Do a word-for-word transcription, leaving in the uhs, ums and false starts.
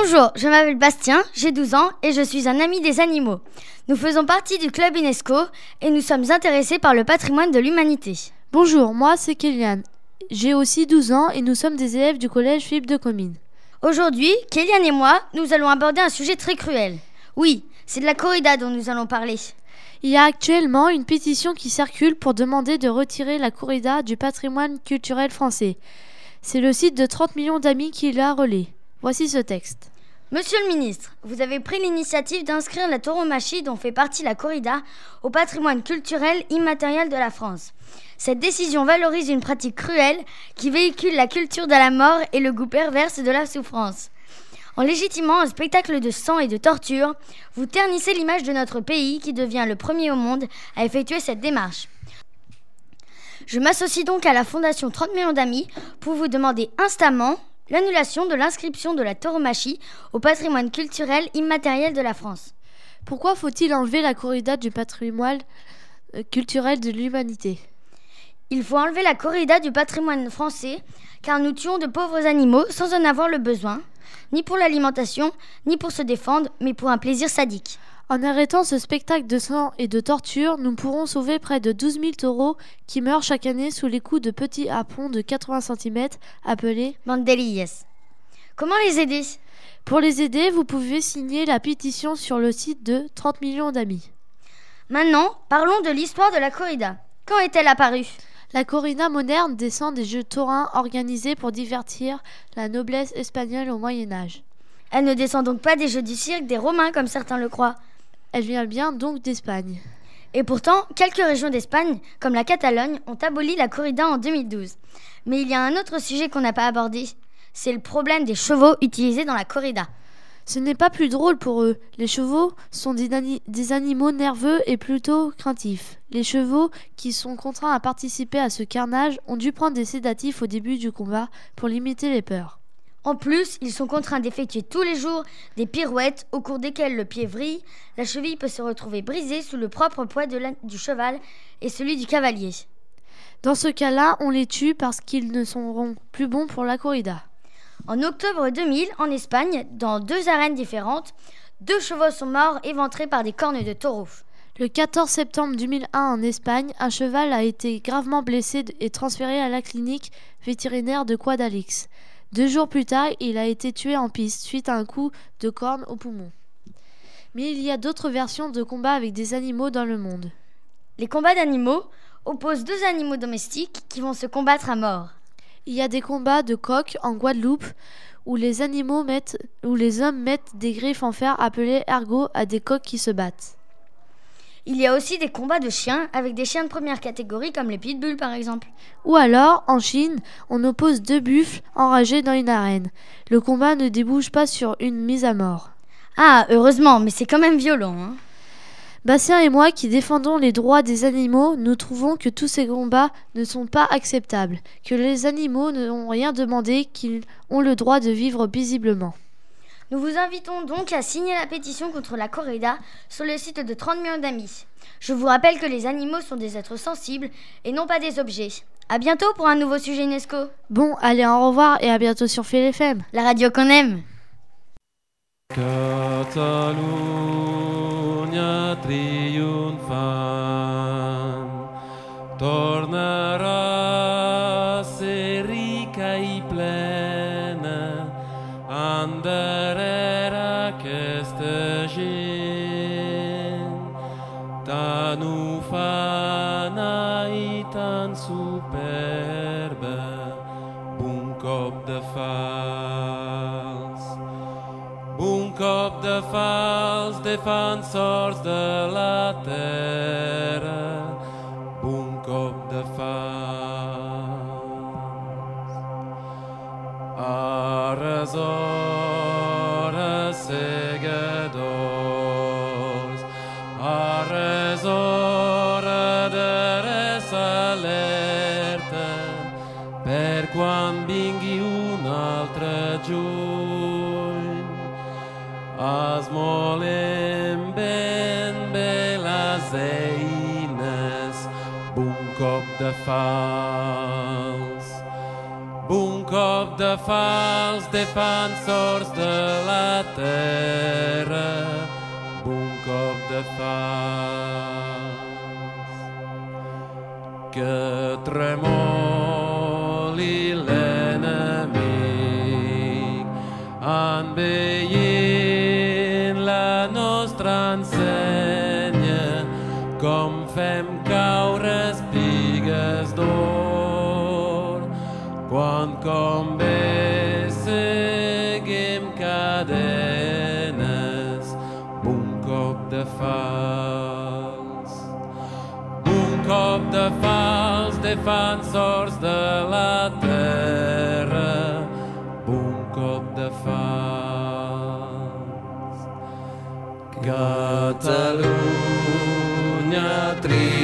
Bonjour, je m'appelle Bastien, j'ai douze ans et je suis un ami des animaux. Nous faisons partie du club UNESCO et nous sommes intéressés par le patrimoine de l'humanité. Bonjour, moi c'est Kéliane. J'ai aussi douze ans et nous sommes des élèves du collège Philippe de Comines. Aujourd'hui, Kéliane et moi, nous allons aborder un sujet très cruel. Oui, c'est de la corrida dont nous allons parler. Il y a actuellement une pétition qui circule pour demander de retirer la corrida du patrimoine culturel français. C'est le site de trente millions d'amis qui la relaie. Voici ce texte. Monsieur le ministre, vous avez pris l'initiative d'inscrire la tauromachie dont fait partie la corrida au patrimoine culturel immatériel de la France. Cette décision valorise une pratique cruelle qui véhicule la culture de la mort et le goût perverse de la souffrance. En légitimant un spectacle de sang et de torture, vous ternissez l'image de notre pays qui devient le premier au monde à effectuer cette démarche. Je m'associe donc à la Fondation trente millions d'amis pour vous demander instamment l'annulation de l'inscription de la tauromachie au patrimoine culturel immatériel de la France. Pourquoi faut-il enlever la corrida du patrimoine culturel de l'humanité ? Il faut enlever la corrida du patrimoine français car nous tuons de pauvres animaux sans en avoir le besoin, ni pour l'alimentation, ni pour se défendre, mais pour un plaisir sadique. En arrêtant ce spectacle de sang et de torture, nous pourrons sauver près de douze mille taureaux qui meurent chaque année sous les coups de petits harpons de quatre-vingts centimètres appelés banderillas. Comment les aider ? Pour les aider, vous pouvez signer la pétition sur le site de trente millions d'amis. Maintenant, parlons de l'histoire de la corrida. Quand est-elle apparue ? La corrida moderne descend des jeux taurins organisés pour divertir la noblesse espagnole au Moyen-Âge. Elle ne descend donc pas des jeux du cirque des Romains comme certains le croient. Elle vient bien donc d'Espagne. Et pourtant, quelques régions d'Espagne, comme la Catalogne, ont aboli la corrida en deux mille douze. Mais il y a un autre sujet qu'on n'a pas abordé. C'est le problème des chevaux utilisés dans la corrida. Ce n'est pas plus drôle pour eux. Les chevaux sont des, ani- des animaux nerveux et plutôt craintifs. Les chevaux, qui sont contraints à participer à ce carnage, ont dû prendre des sédatifs au début du combat pour limiter les peurs. En plus, ils sont contraints d'effectuer tous les jours des pirouettes au cours desquelles le pied vrille, la cheville peut se retrouver brisée sous le propre poids de la- du cheval et celui du cavalier. Dans ce cas-là, on les tue parce qu'ils ne seront plus bons pour la corrida. En octobre deux mille, en Espagne, dans deux arènes différentes, deux chevaux sont morts éventrés par des cornes de taureau. Le quatorze septembre deux mille un, en Espagne, un cheval a été gravement blessé et transféré à la clinique vétérinaire de Guadalix. Deux jours plus tard, il a été tué en piste suite à un coup de corne au poumon. Mais il y a d'autres versions de combats avec des animaux dans le monde. Les combats d'animaux opposent deux animaux domestiques qui vont se combattre à mort. Il y a des combats de coqs en Guadeloupe où les animaux mettent, où les hommes mettent des griffes en fer appelées ergots à des coqs qui se battent. Il y a aussi des combats de chiens avec des chiens de première catégorie comme les pitbulls par exemple. Ou alors, en Chine, on oppose deux buffles enragés dans une arène. Le combat ne débouche pas sur une mise à mort. Ah, heureusement, mais c'est quand même violent, hein. Bastien et moi qui défendons les droits des animaux, nous trouvons que tous ces combats ne sont pas acceptables, que les animaux n'ont rien demandé, qu'ils ont le droit de vivre paisiblement. Nous vous invitons donc à signer la pétition contre la corrida sur le site de trente millions d'amis. Je vous rappelle que les animaux sont des êtres sensibles et non pas des objets. À bientôt pour un nouveau sujet UNESCO. Bon, allez, au revoir et à bientôt sur Phil F M. La radio qu'on aime. Catalunya triomfant, tornarà ser rica i plena, endarrere aquesta gent tan ufana i tan superba, un cop de fals. Un cop de fals, defensors de la terra, un cop de fals. Hores, hores, segadors, hores, hora de res alerta, per quan vingui un altre juny. Esmolem ben bé les eines, un cop de fals, un cop de fals defensors de la terra, un cop de fals. Que tremoli l'enemic, enveient la nostra ensenya, com fem caure espigues d'or, quan convé seguim cadenes, un cop de fals. Un cop de fals defensors de la terra, un cop de fals. Catalunya, tri